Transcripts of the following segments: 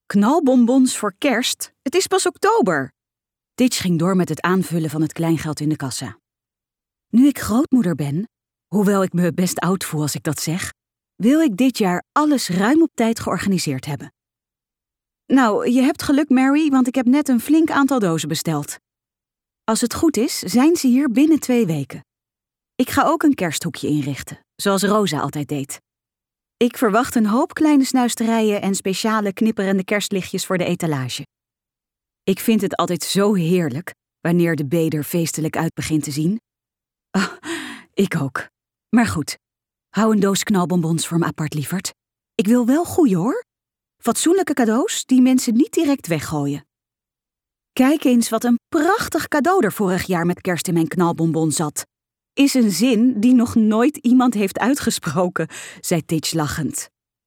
Knalbonbons voor kerst? Het is pas oktober. Titch ging door met het aanvullen van het kleingeld in de kassa. Nu ik grootmoeder ben, hoewel ik me best oud voel als ik dat zeg, wil ik dit jaar alles ruim op tijd georganiseerd hebben. Nou, je hebt geluk, Mary, want ik heb net een flink aantal dozen besteld. Als het goed is, zijn ze hier binnen 2 weken. Ik ga ook een kersthoekje inrichten, zoals Rosa altijd deed. Ik verwacht een hoop kleine snuisterijen en speciale knipperende kerstlichtjes voor de etalage. Ik vind het altijd zo heerlijk wanneer de bee er feestelijk uit begint te zien. Oh, ik ook. Maar goed, hou een doos knalbonbons voor me apart, lieverd. Ik wil wel goeie, hoor. Fatsoenlijke cadeaus die mensen niet direct weggooien. Kijk eens wat een prachtig cadeau er vorig jaar met kerst in mijn knalbonbon zat. Is een zin die nog nooit iemand heeft uitgesproken, zei Titch lachend.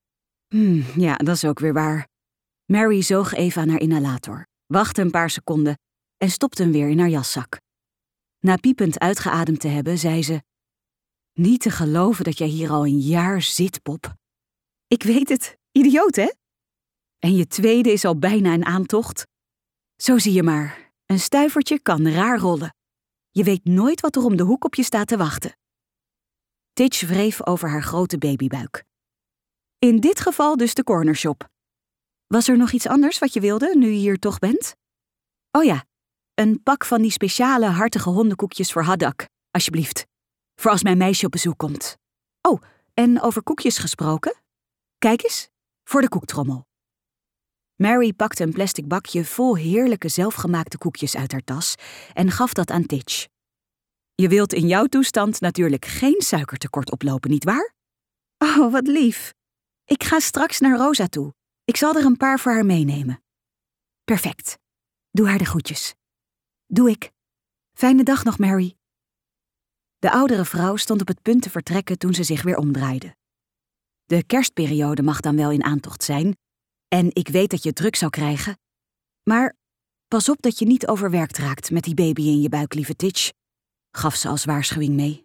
Ja, dat is ook weer waar. Mary zoog even aan haar inhalator, wachtte een paar seconden en stopte hem weer in haar jaszak. Na piepend uitgeademd te hebben, zei ze: Niet te geloven dat jij hier al een jaar zit, Pop. Ik weet het, idioot hè? En je tweede is al bijna in aantocht. Zo zie je maar, een stuivertje kan raar rollen. Je weet nooit wat er om de hoek op je staat te wachten. Titch wreef over haar grote babybuik. In dit geval dus de cornershop. Was er nog iets anders wat je wilde, nu je hier toch bent? Oh ja, een pak van die speciale hartige hondenkoekjes voor Haddock, alsjeblieft. Voor als mijn meisje op bezoek komt. Oh, en over koekjes gesproken? Kijk eens, voor de koektrommel. Mary pakte een plastic bakje vol heerlijke zelfgemaakte koekjes uit haar tas en gaf dat aan Titch. Je wilt in jouw toestand natuurlijk geen suikertekort oplopen, nietwaar? Oh, wat lief. Ik ga straks naar Rosa toe. Ik zal er een paar voor haar meenemen. Perfect. Doe haar de groetjes. Doe ik. Fijne dag nog, Mary. De oudere vrouw stond op het punt te vertrekken toen ze zich weer omdraaide. De kerstperiode mag dan wel in aantocht zijn, en ik weet dat je het druk zou krijgen. Maar pas op dat je niet overwerkt raakt met die baby in je buik, lieve Titch, gaf ze als waarschuwing mee.